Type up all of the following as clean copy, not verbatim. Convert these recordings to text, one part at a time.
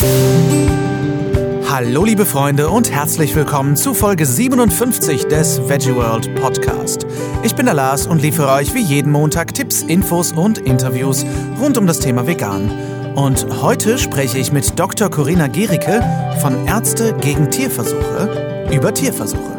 Hallo liebe Freunde und herzlich willkommen zu Folge 57 des Veggie World Podcast. Ich bin der Lars und liefere euch wie jeden Montag Tipps, Infos und Interviews rund um das Thema Vegan. Und heute spreche ich mit Dr. Corinna Gericke von Ärzte gegen Tierversuche über Tierversuche.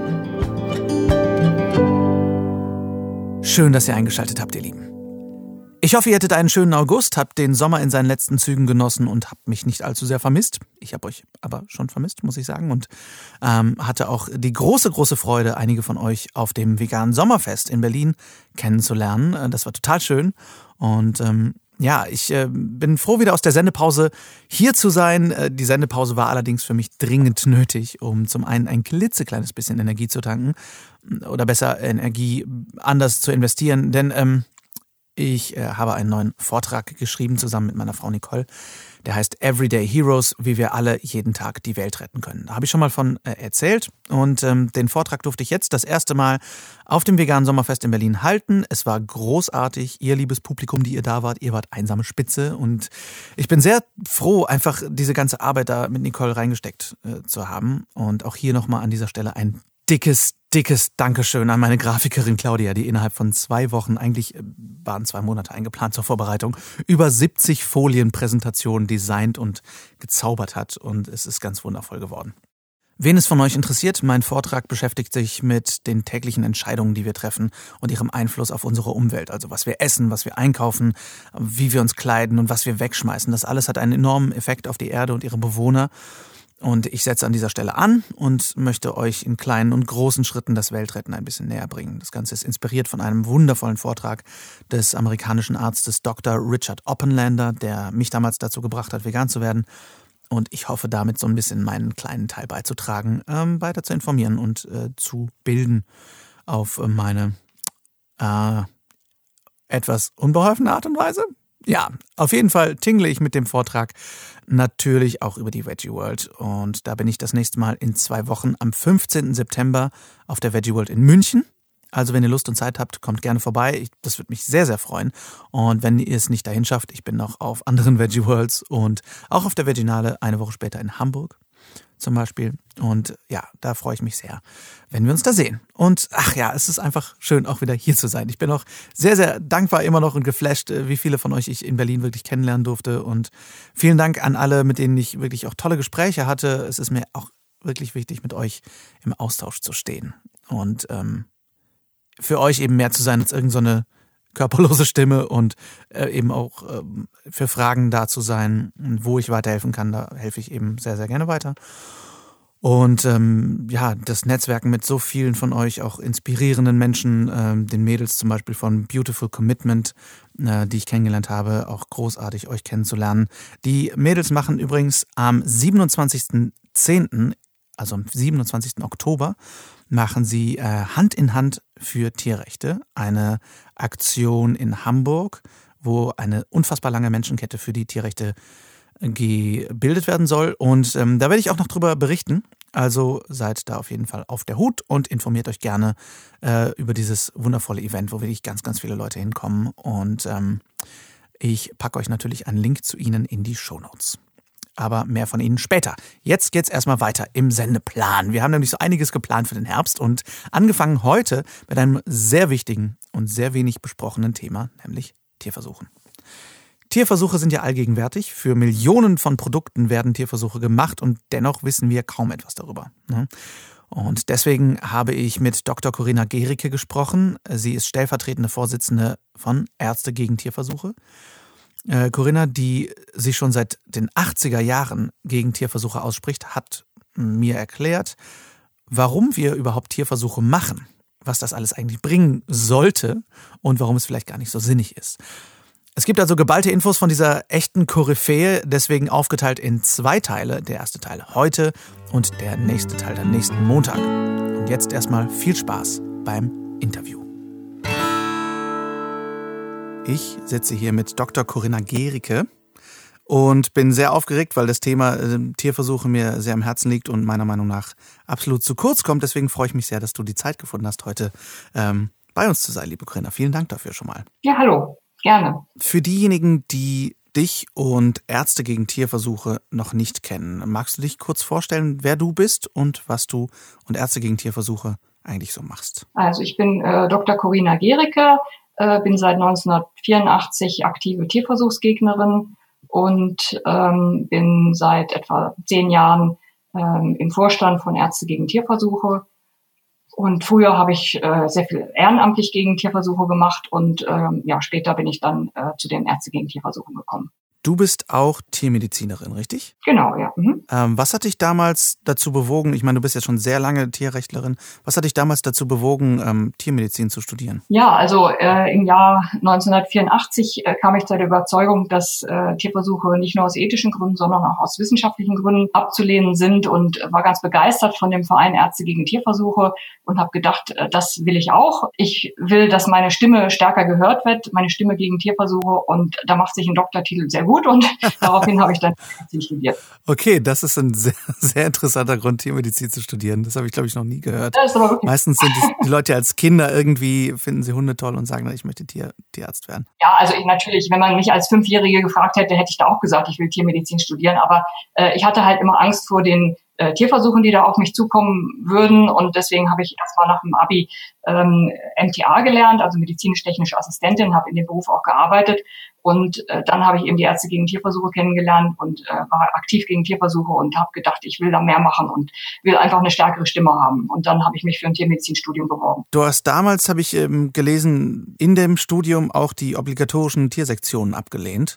Schön, dass ihr eingeschaltet habt, ihr Lieben. Ich hoffe, ihr hattet einen schönen August, habt den Sommer in seinen letzten Zügen genossen und habt mich nicht allzu sehr vermisst. Ich habe euch aber schon vermisst, muss ich sagen. Und hatte auch die große Freude, einige von euch auf dem veganen Sommerfest in Berlin kennenzulernen. Das war total schön. Und ich bin froh, wieder aus der Sendepause hier zu sein. Die Sendepause war allerdings für mich dringend nötig, um zum einen ein klitzekleines bisschen Energie zu tanken oder besser Energie anders zu investieren. Denn ich habe einen neuen Vortrag geschrieben, zusammen mit meiner Frau Nicole. Der heißt Everyday Heroes, wie wir alle jeden Tag die Welt retten können. Da habe ich schon mal von erzählt und den Vortrag durfte ich jetzt das erste Mal auf dem veganen Sommerfest in Berlin halten. Es war großartig, ihr liebes Publikum, die ihr da wart. Ihr wart einsame Spitze und ich bin sehr froh, einfach diese ganze Arbeit da mit Nicole reingesteckt zu haben. Und auch hier nochmal an dieser Stelle ein dickes Dankeschön an meine Grafikerin Claudia, die innerhalb von 2 Wochen, eigentlich waren 2 Monate eingeplant zur Vorbereitung, über 70 Folienpräsentationen designt und gezaubert hat und es ist ganz wundervoll geworden. Wen es von euch interessiert, mein Vortrag beschäftigt sich mit den täglichen Entscheidungen, die wir treffen und ihrem Einfluss auf unsere Umwelt. Also was wir essen, was wir einkaufen, wie wir uns kleiden und was wir wegschmeißen. Das alles hat einen enormen Effekt auf die Erde und ihre Bewohner. Und ich setze an dieser Stelle an und möchte euch in kleinen und großen Schritten das Weltretten ein bisschen näher bringen. Das Ganze ist inspiriert von einem wundervollen Vortrag des amerikanischen Arztes Dr. Richard Oppenlander, der mich damals dazu gebracht hat, vegan zu werden. Und ich hoffe damit so ein bisschen meinen kleinen Teil beizutragen, weiter zu informieren und zu bilden auf meine etwas unbeholfene Art und Weise. Ja, auf jeden Fall tingle ich mit dem Vortrag natürlich auch über die Veggie World. Und da bin ich das nächste Mal in 2 Wochen am 15. September auf der Veggie World in München. Also wenn ihr Lust und Zeit habt, kommt gerne vorbei. Das würde mich sehr freuen. Und wenn ihr es nicht dahin schafft, ich bin noch auf anderen Veggie Worlds und auch auf der Veginale eine Woche später in Hamburg zum Beispiel. Und ja, da freue ich mich sehr, wenn wir uns da sehen. Und es ist einfach schön, auch wieder hier zu sein. Ich bin auch sehr dankbar immer noch und geflasht, wie viele von euch ich in Berlin wirklich kennenlernen durfte. Und vielen Dank an alle, mit denen ich wirklich auch tolle Gespräche hatte. Es ist mir auch wirklich wichtig, mit euch im Austausch zu stehen. Und für euch eben mehr zu sein als irgend so eine körperlose Stimme und eben auch für Fragen da zu sein, wo ich weiterhelfen kann, da helfe ich eben sehr gerne weiter. Und das Netzwerken mit so vielen von euch, auch inspirierenden Menschen, den Mädels zum Beispiel von Beautiful Commitment, die ich kennengelernt habe, auch großartig euch kennenzulernen. Die Mädels machen übrigens am 27.10., also am 27. Oktober, machen sie Hand in Hand für Tierrechte, eine Aktion in Hamburg, wo eine unfassbar lange Menschenkette für die Tierrechte gebildet werden soll. Und da werde ich auch noch drüber berichten. Also seid da auf jeden Fall auf der Hut und informiert euch gerne über dieses wundervolle Event, wo wirklich ganz viele Leute hinkommen. Und ich packe euch natürlich einen Link zu ihnen in die Shownotes. Aber mehr von Ihnen später. Jetzt geht's erstmal weiter im Sendeplan. Wir haben nämlich so einiges geplant für den Herbst und angefangen heute mit einem sehr wichtigen und sehr wenig besprochenen Thema, nämlich Tierversuchen. Tierversuche sind ja allgegenwärtig. Für Millionen von Produkten werden Tierversuche gemacht und dennoch wissen wir kaum etwas darüber. Und deswegen habe ich mit Dr. Corinna Gericke gesprochen. Sie ist stellvertretende Vorsitzende von Ärzte gegen Tierversuche. Corinna, die sich schon seit den 80er Jahren gegen Tierversuche ausspricht, hat mir erklärt, warum wir überhaupt Tierversuche machen, was das alles eigentlich bringen sollte und warum es vielleicht gar nicht so sinnig ist. Es gibt also geballte Infos von dieser echten Koryphäe, deswegen aufgeteilt in 2 Teile. Der erste Teil heute und der nächste Teil dann nächsten Montag. Und jetzt erstmal viel Spaß beim Interview. Ich sitze hier mit Dr. Corinna Gericke und bin sehr aufgeregt, weil das Thema Tierversuche mir sehr am Herzen liegt und meiner Meinung nach absolut zu kurz kommt. Deswegen freue ich mich sehr, dass du die Zeit gefunden hast, heute bei uns zu sein, liebe Corinna. Vielen Dank dafür schon mal. Ja, hallo, gerne. Für diejenigen, die dich und Ärzte gegen Tierversuche noch nicht kennen, magst du dich kurz vorstellen, wer du bist und was du und Ärzte gegen Tierversuche eigentlich so machst? Also ich bin Dr. Corinna Gericke, bin seit 1984 aktive Tierversuchsgegnerin und bin seit etwa 10 Jahren im Vorstand von Ärzte gegen Tierversuche. Und früher habe ich sehr viel ehrenamtlich gegen Tierversuche gemacht und später bin ich dann zu den Ärzte gegen Tierversuche gekommen. Du bist auch Tiermedizinerin, richtig? Genau, ja. Mhm. Was hat dich damals dazu bewogen, ich meine, du bist jetzt schon sehr lange Tierrechtlerin, was hat dich damals dazu bewogen, Tiermedizin zu studieren? Ja, also im Jahr 1984 kam ich zu der Überzeugung, dass Tierversuche nicht nur aus ethischen Gründen, sondern auch aus wissenschaftlichen Gründen abzulehnen sind und war ganz begeistert von dem Verein Ärzte gegen Tierversuche und habe gedacht, das will ich auch. Ich will, dass meine Stimme stärker gehört wird, meine Stimme gegen Tierversuche, und da macht sich ein Doktortitel sehr gut und daraufhin habe ich dann Tiermedizin studiert. Okay, das ist ein sehr, sehr interessanter Grund, Tiermedizin zu studieren. Das habe ich, glaube ich, noch nie gehört. Das ist aber wirklich. Meistens sind die Leute als Kinder irgendwie, finden sie Hunde toll und sagen, ich möchte Tierarzt werden. Ja, also natürlich, wenn man mich als 5-Jährige gefragt hätte, hätte ich da auch gesagt, ich will Tiermedizin studieren. Aber ich hatte halt immer Angst vor den Tierversuchen, die da auf mich zukommen würden. Und deswegen habe ich erstmal nach dem Abi MTA gelernt, also medizinisch-technische Assistentin, habe in dem Beruf auch gearbeitet. Und dann habe ich eben die Ärzte gegen Tierversuche kennengelernt und war aktiv gegen Tierversuche und habe gedacht, ich will da mehr machen und will einfach eine stärkere Stimme haben. Und dann habe ich mich für ein Tiermedizinstudium beworben. Du hast damals, habe ich gelesen, in dem Studium auch die obligatorischen Tiersektionen abgelehnt.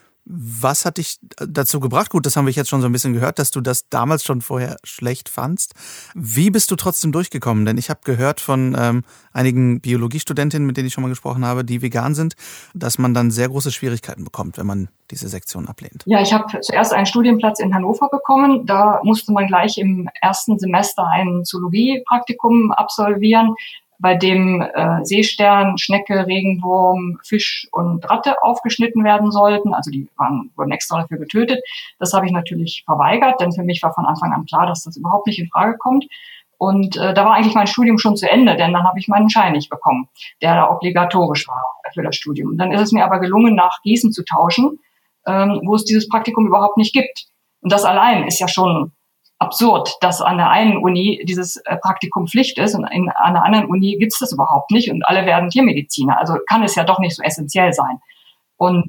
Was hat dich dazu gebracht? Gut, das haben wir jetzt schon so ein bisschen gehört, dass du das damals schon vorher schlecht fandst. Wie bist du trotzdem durchgekommen? Denn ich habe gehört von einigen Biologiestudentinnen, mit denen ich schon mal gesprochen habe, die vegan sind, dass man dann sehr große Schwierigkeiten bekommt, wenn man diese Sektion ablehnt. Ja, ich habe zuerst einen Studienplatz in Hannover bekommen. Da musste man gleich im ersten Semester ein Zoologiepraktikum absolvieren, bei dem Seestern, Schnecke, Regenwurm, Fisch und Ratte aufgeschnitten werden sollten. Also die wurden extra dafür getötet. Das habe ich natürlich verweigert, denn für mich war von Anfang an klar, dass das überhaupt nicht in Frage kommt. Und da war eigentlich mein Studium schon zu Ende, denn dann habe ich meinen Schein nicht bekommen, der da obligatorisch war für das Studium. Dann ist es mir aber gelungen, nach Gießen zu tauschen, wo es dieses Praktikum überhaupt nicht gibt. Und das allein ist ja schon absurd, dass an der einen Uni dieses Praktikum Pflicht ist und an der anderen Uni gibt's das überhaupt nicht und alle werden Tiermediziner. Also kann es ja doch nicht so essentiell sein. Und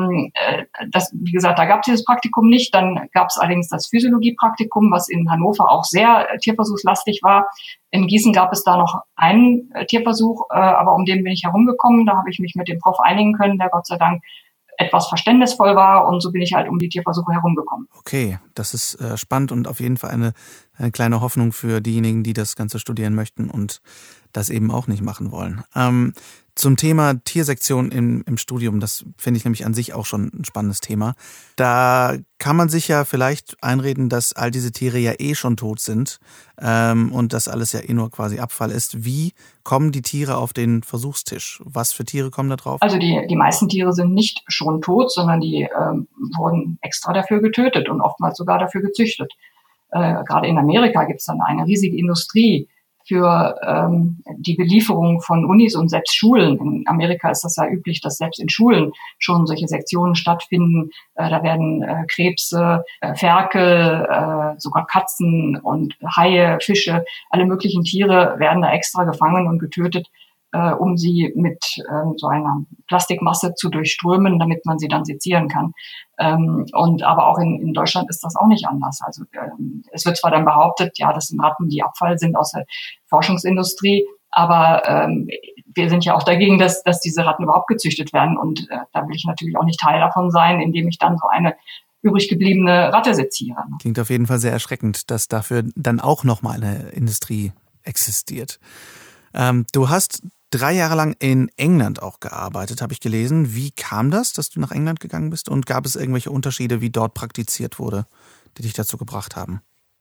das, wie gesagt, da gab es dieses Praktikum nicht. Dann gab es allerdings das Physiologiepraktikum, was in Hannover auch sehr tierversuchslastig war. In Gießen gab es da noch einen Tierversuch, aber um den bin ich herumgekommen. Da habe ich mich mit dem Prof einigen können, der Gott sei Dank etwas verständnisvoll war, und so bin ich halt um die Tierversuche herumgekommen. Okay, das ist spannend und auf jeden Fall eine kleine Hoffnung für diejenigen, die das Ganze studieren möchten und das eben auch nicht machen wollen. Zum Thema Tiersektion im Studium, das finde ich nämlich an sich auch schon ein spannendes Thema. Da kann man sich ja vielleicht einreden, dass all diese Tiere ja eh schon tot sind und das alles ja eh nur quasi Abfall ist. Wie kommen die Tiere auf den Versuchstisch? Was für Tiere kommen da drauf? Also die meisten Tiere sind nicht schon tot, sondern die wurden extra dafür getötet und oftmals sogar dafür gezüchtet. Gerade in Amerika gibt es dann eine riesige Industrie für die Belieferung von Unis und selbst Schulen. In Amerika ist das ja üblich, dass selbst in Schulen schon solche Sektionen stattfinden. Da werden Krebse, Ferkel, sogar Katzen und Haie, Fische, alle möglichen Tiere werden da extra gefangen und getötet, um sie mit so einer Plastikmasse zu durchströmen, damit man sie dann sezieren kann. Und aber auch in Deutschland ist das auch nicht anders. Also es wird zwar dann behauptet, ja, das sind Ratten, die Abfall sind aus der Forschungsindustrie, aber wir sind ja auch dagegen, dass diese Ratten überhaupt gezüchtet werden. Und da will ich natürlich auch nicht Teil davon sein, indem ich dann so eine übrig gebliebene Ratte seziere. Klingt auf jeden Fall sehr erschreckend, dass dafür dann auch nochmal eine Industrie existiert. Du hast 3 Jahre lang in England auch gearbeitet, habe ich gelesen. Wie kam das, dass du nach England gegangen bist? Und gab es irgendwelche Unterschiede, wie dort praktiziert wurde, die dich dazu gebracht haben?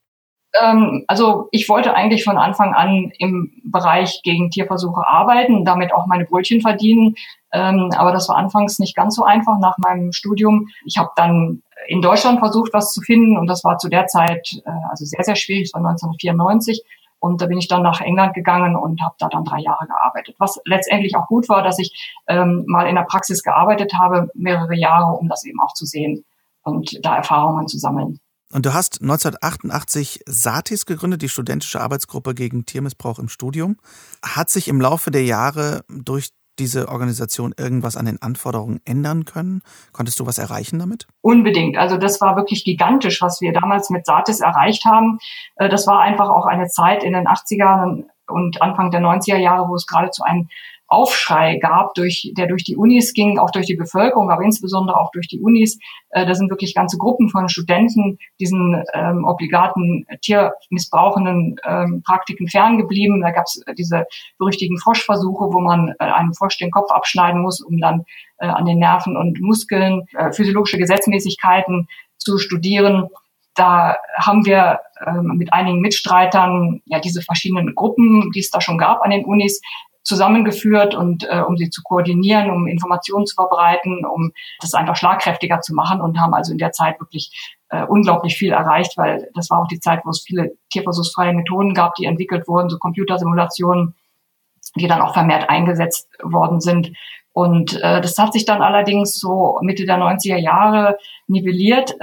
Also ich wollte eigentlich von Anfang an im Bereich gegen Tierversuche arbeiten, damit auch meine Brötchen verdienen. Aber das war anfangs nicht ganz so einfach nach meinem Studium. Ich habe dann in Deutschland versucht, was zu finden, und das war zu der Zeit also sehr, sehr schwierig. Es war 1994. Und da bin ich dann nach England gegangen und habe da dann 3 Jahre gearbeitet. Was letztendlich auch gut war, dass ich mal in der Praxis gearbeitet habe, mehrere Jahre, um das eben auch zu sehen und da Erfahrungen zu sammeln. Und du hast 1988 SATIS gegründet, die Studentische Arbeitsgruppe gegen Tiermissbrauch im Studium. Hat sich im Laufe der Jahre durch diese Organisation irgendwas an den Anforderungen ändern können? Konntest du was erreichen damit? Unbedingt. Also das war wirklich gigantisch, was wir damals mit SATIS erreicht haben. Das war einfach auch eine Zeit in den 80er und Anfang der 90er Jahre, wo es geradezu einen Aufschrei gab, der durch die Unis ging, auch durch die Bevölkerung, aber insbesondere auch durch die Unis. Da sind wirklich ganze Gruppen von Studenten diesen obligaten tiermissbrauchenden Praktiken ferngeblieben. Da gab es diese berüchtigten Froschversuche, wo man einem Frosch den Kopf abschneiden muss, um dann an den Nerven und Muskeln physiologische Gesetzmäßigkeiten zu studieren. Da haben wir mit einigen Mitstreitern ja diese verschiedenen Gruppen, die es da schon gab an den Unis, zusammengeführt und um sie zu koordinieren, um Informationen zu verbreiten, um das einfach schlagkräftiger zu machen und haben also in der Zeit wirklich unglaublich viel erreicht, weil das war auch die Zeit, wo es viele tierversuchsfreie Methoden gab, die entwickelt wurden, so Computersimulationen, die dann auch vermehrt eingesetzt worden sind. Und das hat sich dann allerdings so Mitte der 90er Jahre nivelliert.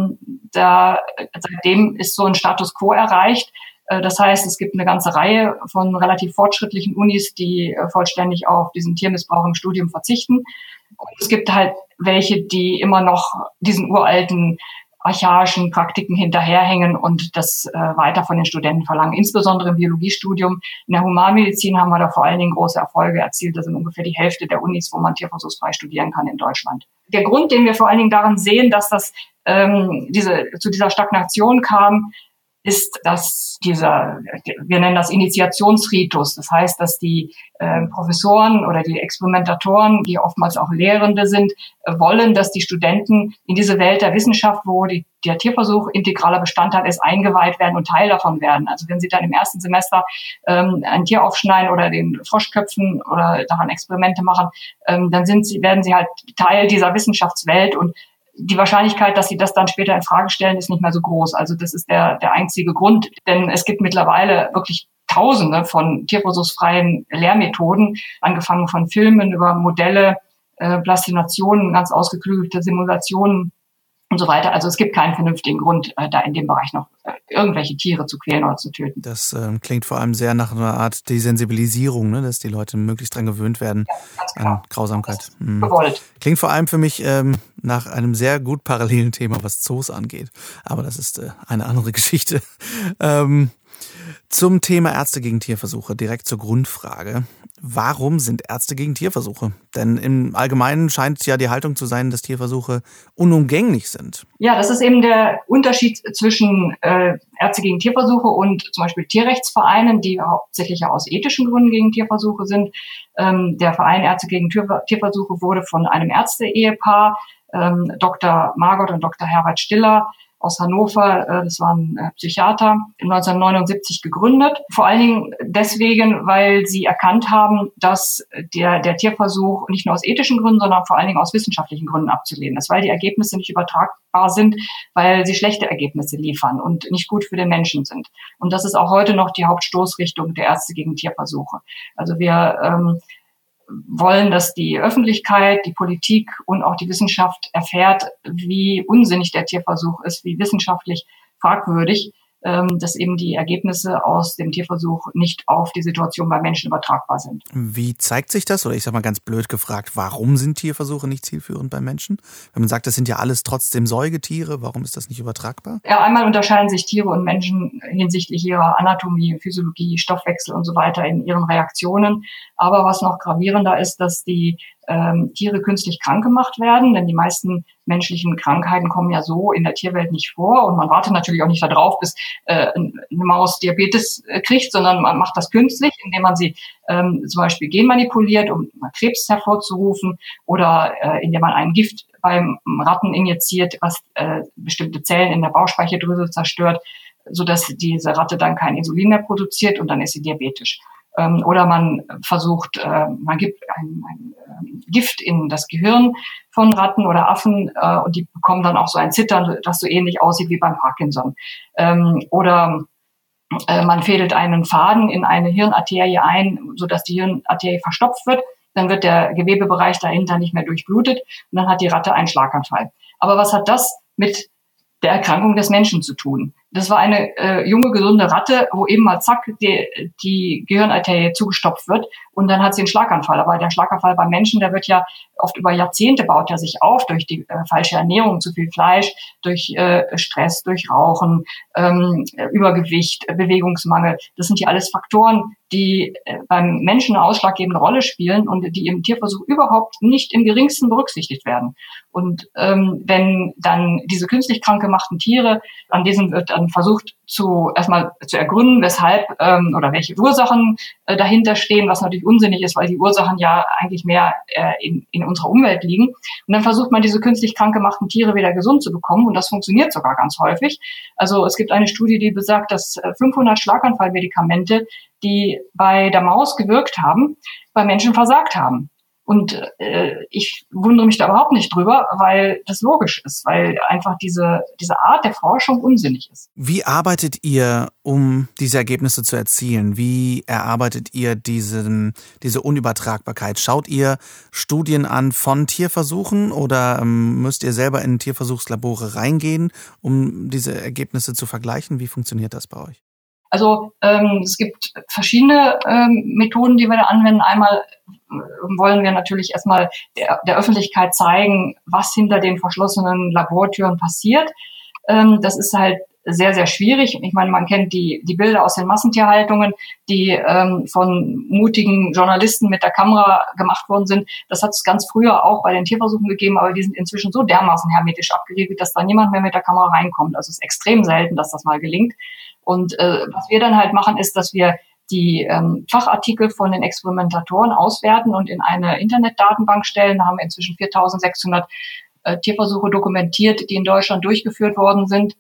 Seitdem ist so ein Status quo erreicht. Das heißt, es gibt eine ganze Reihe von relativ fortschrittlichen Unis, die vollständig auf diesen Tiermissbrauch im Studium verzichten. Und es gibt halt welche, die immer noch diesen uralten, archaischen Praktiken hinterherhängen und das weiter von den Studenten verlangen. Insbesondere im Biologiestudium. In der Humanmedizin haben wir da vor allen Dingen große Erfolge erzielt. Das sind ungefähr die Hälfte der Unis, wo man tierversuchsfrei studieren kann in Deutschland. Der Grund, den wir vor allen Dingen daran sehen, dass das zu dieser Stagnation kam, ist, dass wir nennen das Initiationsritus. Das heißt, dass die Professoren oder die Experimentatoren, die oftmals auch Lehrende sind, wollen, dass die Studenten in diese Welt der Wissenschaft, wo der Tierversuch integraler Bestandteil ist, eingeweiht werden und Teil davon werden. Also wenn sie dann im ersten Semester ein Tier aufschneiden oder den Frosch köpfen oder daran Experimente machen, dann werden sie halt Teil dieser Wissenschaftswelt und die Wahrscheinlichkeit, dass sie das dann später in Frage stellen, ist nicht mehr so groß. Also das ist der einzige Grund, denn es gibt mittlerweile wirklich Tausende von tierversuchsfreien Lehrmethoden, angefangen von Filmen über Modelle, Plastinationen, ganz ausgeklügelte Simulationen und so weiter. Also es gibt keinen vernünftigen Grund, da in dem Bereich noch irgendwelche Tiere zu quälen oder zu töten. Das klingt vor allem sehr nach einer Art Desensibilisierung, ne? Dass die Leute möglichst dran gewöhnt werden an Grausamkeit. Gewollt. Klingt vor allem für mich nach einem sehr gut parallelen Thema, was Zoos angeht. Aber das ist eine andere Geschichte. Zum Thema Ärzte gegen Tierversuche, direkt zur Grundfrage. Warum sind Ärzte gegen Tierversuche? Denn im Allgemeinen scheint ja die Haltung zu sein, dass Tierversuche unumgänglich sind. Ja, das ist eben der Unterschied zwischen Ärzte gegen Tierversuche und zum Beispiel Tierrechtsvereinen, die hauptsächlich ja aus ethischen Gründen gegen Tierversuche sind. Der Verein Ärzte gegen Tierversuche wurde von einem Ärzte-Ehepaar, Dr. Margot und Dr. Herbert Stiller, aus Hannover, das waren Psychiater, 1979 gegründet. Vor allen Dingen deswegen, weil sie erkannt haben, dass der Tierversuch nicht nur aus ethischen Gründen, sondern vor allen Dingen aus wissenschaftlichen Gründen abzulehnen ist, weil die Ergebnisse nicht übertragbar sind, weil sie schlechte Ergebnisse liefern und nicht gut für den Menschen sind. Und das ist auch heute noch die Hauptstoßrichtung der Ärzte gegen Tierversuche. Also wir wollen, dass die Öffentlichkeit, die Politik und auch die Wissenschaft erfährt, wie unsinnig der Tierversuch ist, wie wissenschaftlich fragwürdig, dass eben die Ergebnisse aus dem Tierversuch nicht auf die Situation bei Menschen übertragbar sind. Wie zeigt sich das? Oder ich sage mal ganz blöd gefragt, warum sind Tierversuche nicht zielführend bei Menschen? Wenn man sagt, das sind ja alles trotzdem Säugetiere, warum ist das nicht übertragbar? Ja, einmal unterscheiden sich Tiere und Menschen hinsichtlich ihrer Anatomie, Physiologie, Stoffwechsel und so weiter in ihren Reaktionen. Aber was noch gravierender ist, dass die Tiere künstlich krank gemacht werden, denn die meisten menschlichen Krankheiten kommen ja so in der Tierwelt nicht vor und man wartet natürlich auch nicht darauf, bis eine Maus Diabetes kriegt, sondern man macht das künstlich, indem man sie zum Beispiel genmanipuliert, um Krebs hervorzurufen oder indem man ein Gift beim Ratten injiziert, was bestimmte Zellen in der Bauchspeicheldrüse zerstört, sodass diese Ratte dann kein Insulin mehr produziert und dann ist sie diabetisch. Oder man versucht, man gibt ein Gift in das Gehirn von Ratten oder Affen und die bekommen dann auch so ein Zittern, das so ähnlich aussieht wie beim Parkinson. Oder Man fädelt einen Faden in eine Hirnarterie ein, sodass die Hirnarterie verstopft wird. Dann wird der Gewebebereich dahinter nicht mehr durchblutet und dann hat die Ratte einen Schlaganfall. Aber was hat das mit der Erkrankung des Menschen zu tun? Das war eine junge, gesunde Ratte, wo eben mal zack die Gehirnarterie zugestopft wird und dann hat sie einen Schlaganfall. Aber der Schlaganfall beim Menschen, der wird ja oft über Jahrzehnte baut er sich auf durch die falsche Ernährung, zu viel Fleisch, durch Stress, durch Rauchen, Übergewicht, Bewegungsmangel. Das sind ja alles Faktoren, die beim Menschen eine ausschlaggebende Rolle spielen und die im Tierversuch überhaupt nicht im geringsten berücksichtigt werden. Und wenn dann diese künstlich krank gemachten Tiere, an diesen wird dann versucht erstmal zu ergründen, weshalb oder welche Ursachen dahinter stehen, was natürlich unsinnig ist, weil die Ursachen ja eigentlich mehr in unserer Umwelt liegen. Und dann versucht man, diese künstlich krank gemachten Tiere wieder gesund zu bekommen und das funktioniert sogar ganz häufig. Also es gibt eine Studie, die besagt, dass 500 Schlaganfallmedikamente, die bei der Maus gewirkt haben, bei Menschen versagt haben. Und ich wundere mich da überhaupt nicht drüber, weil das logisch ist, weil einfach diese Art der Forschung unsinnig ist. Wie arbeitet ihr, um diese Ergebnisse zu erzielen? Wie erarbeitet ihr diese Unübertragbarkeit? Schaut ihr Studien an von Tierversuchen oder müsst ihr selber in Tierversuchslabore reingehen, um diese Ergebnisse zu vergleichen? Wie funktioniert das bei euch? Also es gibt verschiedene Methoden, die wir da anwenden. Einmal wollen wir natürlich erstmal der Öffentlichkeit zeigen, was hinter den verschlossenen Labortüren passiert. Das ist halt sehr, sehr schwierig. Ich meine, man kennt die Bilder aus den Massentierhaltungen, die von mutigen Journalisten mit der Kamera gemacht worden sind. Das hat es ganz früher auch bei den Tierversuchen gegeben, aber die sind inzwischen so dermaßen hermetisch abgeriegelt, dass da niemand mehr mit der Kamera reinkommt. Also es ist extrem selten, dass das mal gelingt. Und was wir dann halt machen, ist, dass wir die Fachartikel von den Experimentatoren auswerten und in eine Internetdatenbank stellen. Da haben wir inzwischen 4.600 Tierversuche dokumentiert, die in Deutschland durchgeführt worden sind.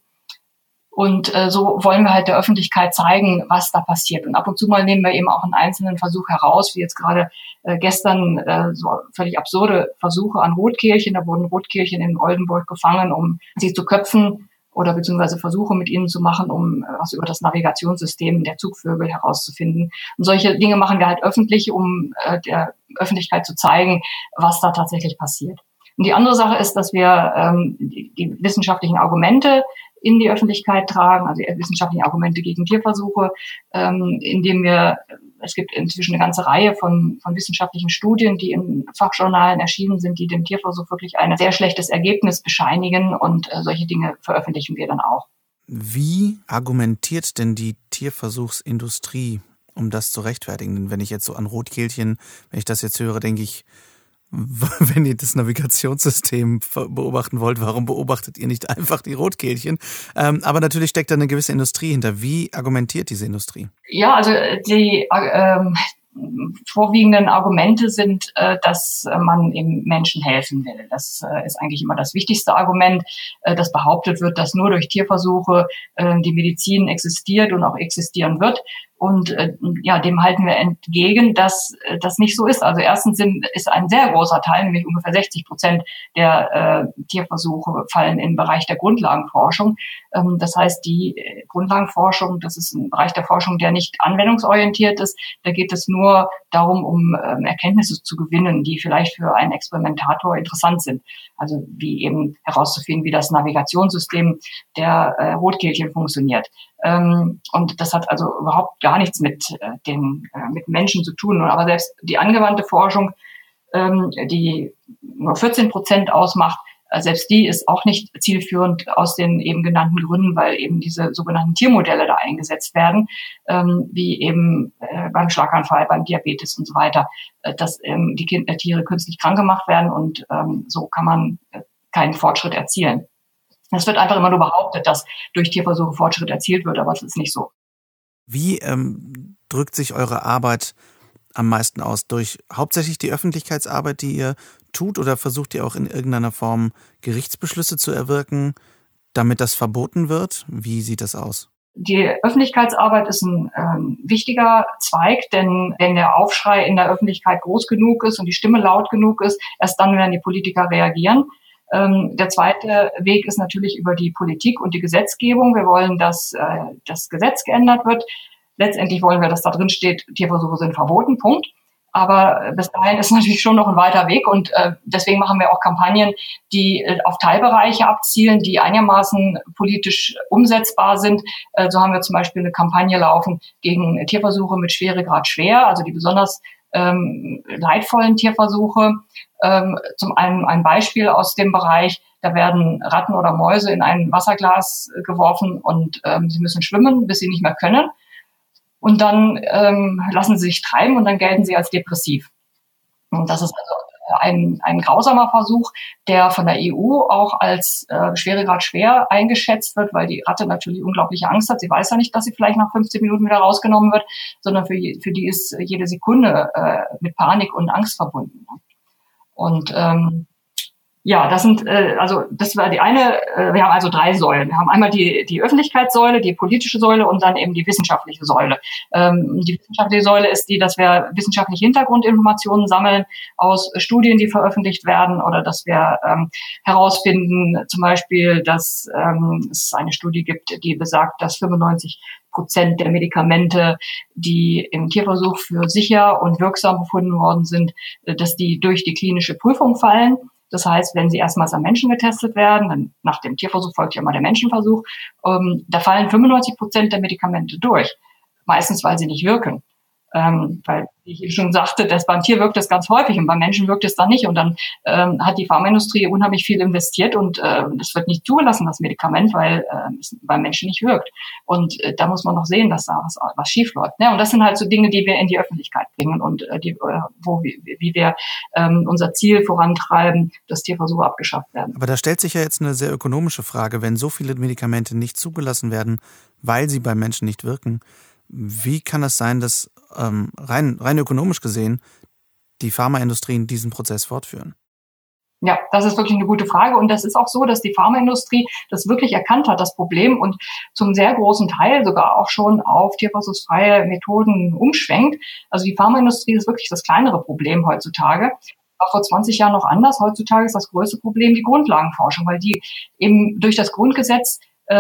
Und so wollen wir halt der Öffentlichkeit zeigen, was da passiert. Und ab und zu mal nehmen wir eben auch einen einzelnen Versuch heraus, wie jetzt gerade gestern so völlig absurde Versuche an Rotkehlchen. Da wurden Rotkehlchen in Oldenburg gefangen, um sie zu köpfen oder beziehungsweise Versuche mit ihnen zu machen, um was über das Navigationssystem der Zugvögel herauszufinden. Und solche Dinge machen wir halt öffentlich, um der Öffentlichkeit zu zeigen, was da tatsächlich passiert. Und die andere Sache ist, dass wir die wissenschaftlichen Argumente in die Öffentlichkeit tragen, also die wissenschaftlichen Argumente gegen Tierversuche, indem es gibt inzwischen eine ganze Reihe von wissenschaftlichen Studien, die in Fachjournalen erschienen sind, die dem Tierversuch wirklich ein sehr schlechtes Ergebnis bescheinigen und solche Dinge veröffentlichen wir dann auch. Wie argumentiert denn die Tierversuchsindustrie, um das zu rechtfertigen? Denn wenn ich jetzt so an Rotkehlchen, wenn ich das jetzt höre, denke ich, wenn ihr das Navigationssystem beobachten wollt, warum beobachtet ihr nicht einfach die Rotkehlchen? Aber natürlich steckt da eine gewisse Industrie hinter. Wie argumentiert diese Industrie? Ja, also die vorwiegenden Argumente sind, dass man eben Menschen helfen will. Das ist eigentlich immer das wichtigste Argument, dass behauptet wird, dass nur durch Tierversuche die Medizin existiert und auch existieren wird. Und dem halten wir entgegen, dass das nicht so ist. Also erstens ist ein sehr großer Teil, nämlich ungefähr 60% der Tierversuche fallen im Bereich der Grundlagenforschung. Das heißt, die Grundlagenforschung, das ist ein Bereich der Forschung, der nicht anwendungsorientiert ist. Da geht es nur darum, um Erkenntnisse zu gewinnen, die vielleicht für einen Experimentator interessant sind. Also wie eben herauszufinden, wie das Navigationssystem der Rotkehlchen funktioniert. Und das hat also überhaupt gar nichts mit Menschen zu tun. Aber selbst die angewandte Forschung, die nur 14% ausmacht, selbst die ist auch nicht zielführend aus den eben genannten Gründen, weil eben diese sogenannten Tiermodelle da eingesetzt werden, wie eben beim Schlaganfall, beim Diabetes und so weiter, dass die Tiere künstlich krank gemacht werden und so kann man keinen Fortschritt erzielen. Es wird einfach immer nur behauptet, dass durch Tierversuche Fortschritt erzielt wird, aber es ist nicht so. Wie drückt sich eure Arbeit am meisten aus? Durch hauptsächlich die Öffentlichkeitsarbeit, die ihr tut, oder versucht ihr auch in irgendeiner Form Gerichtsbeschlüsse zu erwirken, damit das verboten wird? Wie sieht das aus? Die Öffentlichkeitsarbeit ist ein wichtiger Zweig, denn wenn der Aufschrei in der Öffentlichkeit groß genug ist und die Stimme laut genug ist, erst dann werden die Politiker reagieren. Der zweite Weg ist natürlich über die Politik und die Gesetzgebung. Wir wollen, dass das Gesetz geändert wird. Letztendlich wollen wir, dass da drin steht, Tierversuche sind verboten, Punkt. Aber bis dahin ist natürlich schon noch ein weiter Weg und deswegen machen wir auch Kampagnen, die auf Teilbereiche abzielen, die einigermaßen politisch umsetzbar sind. So haben wir zum Beispiel eine Kampagne laufen gegen Tierversuche mit Schweregrad schwer, also die besonders leidvollen Tierversuche. Zum einen ein Beispiel aus dem Bereich, da werden Ratten oder Mäuse in ein Wasserglas geworfen und sie müssen schwimmen, bis sie nicht mehr können. Und dann lassen sie sich treiben und dann gelten sie als depressiv. Und das ist also ein grausamer Versuch, der von der EU auch als Schweregrad schwer eingeschätzt wird, weil die Ratte natürlich unglaubliche Angst hat. Sie weiß ja nicht, dass sie vielleicht nach 15 Minuten wieder rausgenommen wird, sondern für die ist jede Sekunde mit Panik und Angst verbunden. Und ja, das war die eine, wir haben also 3 Säulen. Wir haben einmal die Öffentlichkeitssäule, die politische Säule und dann eben die wissenschaftliche Säule. Die wissenschaftliche Säule ist die, dass wir wissenschaftliche Hintergrundinformationen sammeln aus Studien, die veröffentlicht werden oder dass wir herausfinden, zum Beispiel, dass es eine Studie gibt, die besagt, dass 95% der Medikamente, die im Tierversuch für sicher und wirksam befunden worden sind, dass die durch die klinische Prüfung fallen. Das heißt, wenn sie erstmals am Menschen getestet werden, dann nach dem Tierversuch folgt ja immer der Menschenversuch, da fallen 95% der Medikamente durch. Meistens, weil sie nicht wirken. Weil, wie ich eben schon sagte, beim Tier wirkt es ganz häufig und beim Menschen wirkt es dann nicht. Und dann hat die Pharmaindustrie unheimlich viel investiert und es wird nicht zugelassen, das Medikament, weil es beim Menschen nicht wirkt. Und da muss man noch sehen, dass da was schief läuft. Ja, und das sind halt so Dinge, die wir in die Öffentlichkeit bringen und wie wir unser Ziel vorantreiben, dass Tierversuche abgeschafft werden. Aber da stellt sich ja jetzt eine sehr ökonomische Frage. Wenn so viele Medikamente nicht zugelassen werden, weil sie beim Menschen nicht wirken, wie kann es sein, dass rein ökonomisch gesehen die Pharmaindustrien diesen Prozess fortführen? Ja, das ist wirklich eine gute Frage. Und das ist auch so, dass die Pharmaindustrie das wirklich erkannt hat, das Problem, und zum sehr großen Teil sogar auch schon auf tierversuchsfreie Methoden umschwenkt. Also die Pharmaindustrie ist wirklich das kleinere Problem heutzutage. War vor 20 Jahren noch anders. Heutzutage ist das größte Problem die Grundlagenforschung, weil die eben durch das Grundgesetz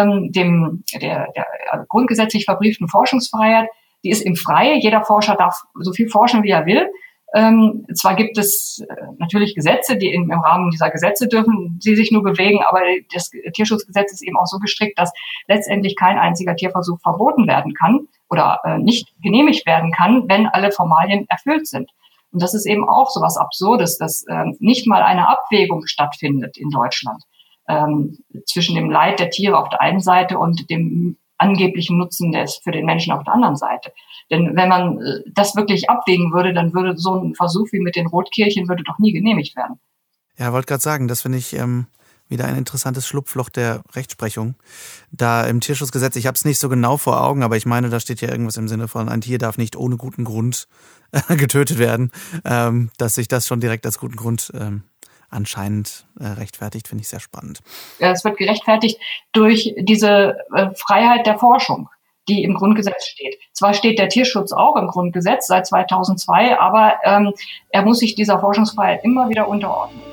der grundgesetzlich verbrieften Forschungsfreiheit, die ist im Freie. Jeder Forscher darf so viel forschen, wie er will. Zwar gibt es natürlich Gesetze, die im Rahmen dieser Gesetze dürfen sie sich nur bewegen, aber das Tierschutzgesetz ist eben auch so gestrickt, dass letztendlich kein einziger Tierversuch verboten werden kann oder nicht genehmigt werden kann, wenn alle Formalien erfüllt sind. Und das ist eben auch so was Absurdes, dass nicht mal eine Abwägung stattfindet in Deutschland zwischen dem Leid der Tiere auf der einen Seite und dem angeblichen Nutzen für den Menschen auf der anderen Seite. Denn wenn man das wirklich abwägen würde, dann würde so ein Versuch wie mit den Rotkehlchen würde doch nie genehmigt werden. Ja, wollte gerade sagen, das finde ich wieder ein interessantes Schlupfloch der Rechtsprechung. Da im Tierschutzgesetz, ich habe es nicht so genau vor Augen, aber ich meine, da steht ja irgendwas im Sinne von, ein Tier darf nicht ohne guten Grund getötet werden, dass sich das schon direkt als guten Grund anscheinend rechtfertigt, finde ich sehr spannend. Es wird gerechtfertigt durch diese Freiheit der Forschung, die im Grundgesetz steht. Zwar steht der Tierschutz auch im Grundgesetz seit 2002, aber er muss sich dieser Forschungsfreiheit immer wieder unterordnen.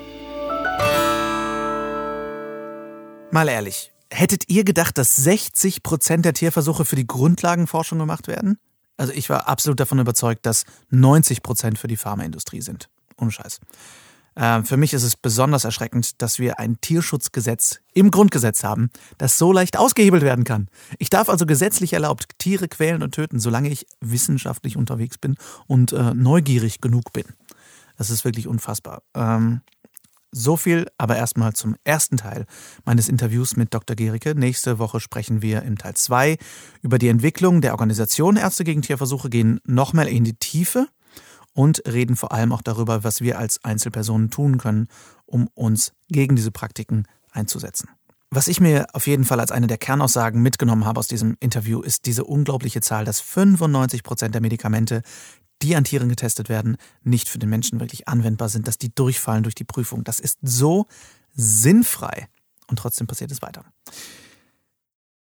Mal ehrlich, hättet ihr gedacht, dass 60% der Tierversuche für die Grundlagenforschung gemacht werden? Also ich war absolut davon überzeugt, dass 90% für die Pharmaindustrie sind. Ohne Scheiß. Für mich ist es besonders erschreckend, dass wir ein Tierschutzgesetz im Grundgesetz haben, das so leicht ausgehebelt werden kann. Ich darf also gesetzlich erlaubt Tiere quälen und töten, solange ich wissenschaftlich unterwegs bin und neugierig genug bin. Das ist wirklich unfassbar. So viel aber erstmal zum ersten Teil meines Interviews mit Dr. Gericke. Nächste Woche sprechen wir im Teil 2 über die Entwicklung der Organisation Ärzte gegen Tierversuche, gehen nochmal in die Tiefe und reden vor allem auch darüber, was wir als Einzelpersonen tun können, um uns gegen diese Praktiken einzusetzen. Was ich mir auf jeden Fall als eine der Kernaussagen mitgenommen habe aus diesem Interview, ist diese unglaubliche Zahl, dass 95% der Medikamente, die an Tieren getestet werden, nicht für den Menschen wirklich anwendbar sind, dass die durchfallen durch die Prüfung. Das ist so sinnfrei und trotzdem passiert es weiter.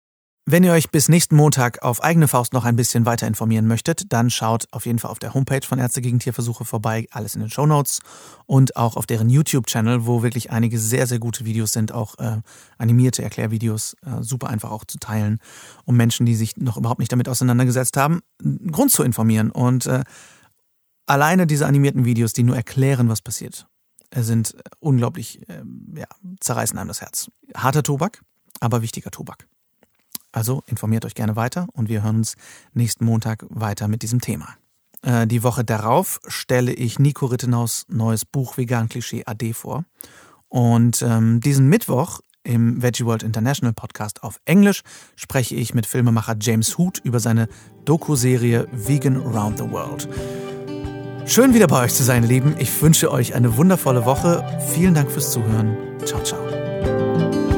Wenn ihr euch bis nächsten Montag auf eigene Faust noch ein bisschen weiter informieren möchtet, dann schaut auf jeden Fall auf der Homepage von Ärzte gegen Tierversuche vorbei, alles in den Shownotes und auch auf deren YouTube-Channel, wo wirklich einige sehr, sehr gute Videos sind, auch animierte Erklärvideos, super einfach auch zu teilen, um Menschen, die sich noch überhaupt nicht damit auseinandergesetzt haben, einen Grund zu informieren. Und alleine diese animierten Videos, die nur erklären, was passiert, sind unglaublich, zerreißen einem das Herz. Harter Tobak, aber wichtiger Tobak. Also informiert euch gerne weiter und wir hören uns nächsten Montag weiter mit diesem Thema. Die Woche darauf stelle ich Nico Rittenaus neues Buch Vegan Klischee AD vor. Und diesen Mittwoch im Veggie World International Podcast auf Englisch spreche ich mit Filmemacher James Hoot über seine Doku-Serie Vegan Around the World. Schön wieder bei euch zu sein, ihr Lieben. Ich wünsche euch eine wundervolle Woche. Vielen Dank fürs Zuhören. Ciao, ciao.